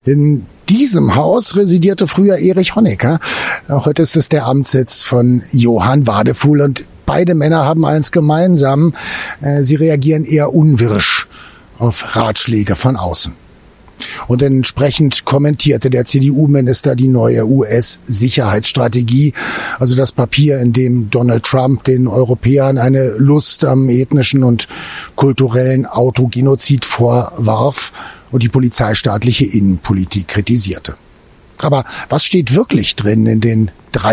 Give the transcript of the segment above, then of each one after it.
In diesem Haus residierte früher Erich Honecker. Heute ist es der Amtssitz von Johann Wadefuhl. Und beide Männer haben eins gemeinsam. Sie reagieren eher unwirsch auf Ratschläge von außen. Und entsprechend kommentierte der CDU-Minister die neue US-Sicherheitsstrategie, also das Papier, in dem Donald Trump den Europäern eine Lust am ethnischen und kulturellen Autogenozid vorwarf und die polizeistaatliche Innenpolitik kritisierte. Aber was steht wirklich drin in den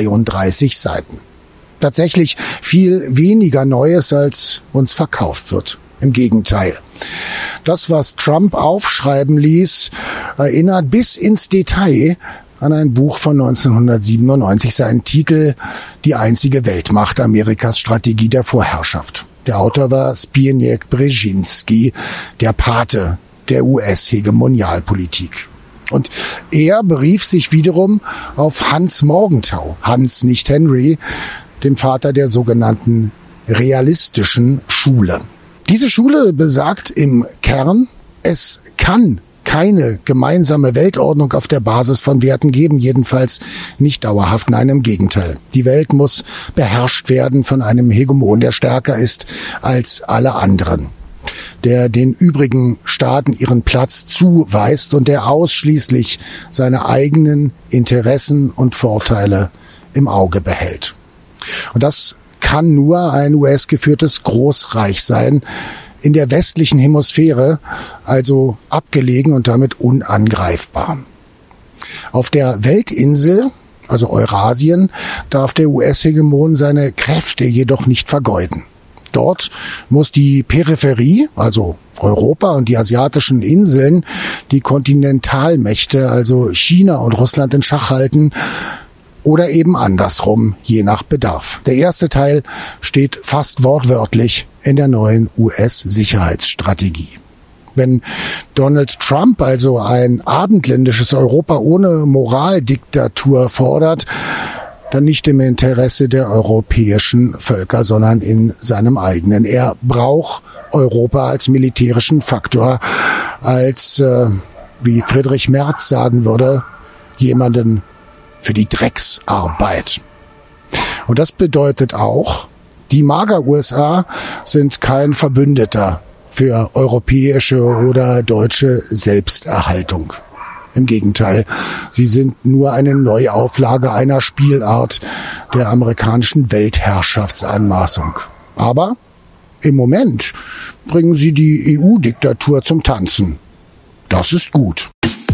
33 Seiten? Tatsächlich viel weniger Neues, als uns verkauft wird. Im Gegenteil. Das, was Trump aufschreiben ließ, erinnert bis ins Detail an ein Buch von 1997, seinen Titel Die einzige Weltmacht, Amerikas Strategie der Vorherrschaft. Der Autor war Zbigniew Brzezinski, der Pate der US-Hegemonialpolitik. Und er berief sich wiederum auf Hans Morgenthau, Hans, nicht Henry, dem Vater der sogenannten realistischen Schule. Diese Schule besagt im Kern, es kann keine gemeinsame Weltordnung auf der Basis von Werten geben, jedenfalls nicht dauerhaft, nein, im Gegenteil. Die Welt muss beherrscht werden von einem Hegemon, der stärker ist als alle anderen, der den übrigen Staaten ihren Platz zuweist und der ausschließlich seine eigenen Interessen und Vorteile im Auge behält. Und das kann nur ein US-geführtes Großreich sein, in der westlichen Hemisphäre, also abgelegen und damit unangreifbar. Auf der Weltinsel, also Eurasien, darf der US-Hegemon seine Kräfte jedoch nicht vergeuden. Dort muss die Peripherie, also Europa und die asiatischen Inseln, die Kontinentalmächte, also China und Russland, in Schach halten, oder eben andersrum, je nach Bedarf. Der erste Teil steht fast wortwörtlich in der neuen US-Sicherheitsstrategie. Wenn Donald Trump also ein abendländisches Europa ohne Moraldiktatur fordert, dann nicht im Interesse der europäischen Völker, sondern in seinem eigenen. Er braucht Europa als militärischen Faktor, als, wie Friedrich Merz sagen würde, jemanden für die Drecksarbeit. Und das bedeutet auch, die MAGA-USA sind kein Verbündeter für europäische oder deutsche Selbsterhaltung. Im Gegenteil, sie sind nur eine Neuauflage einer Spielart der amerikanischen Weltherrschaftsanmaßung. Aber im Moment bringen sie die EU-Diktatur zum Tanzen. Das ist gut.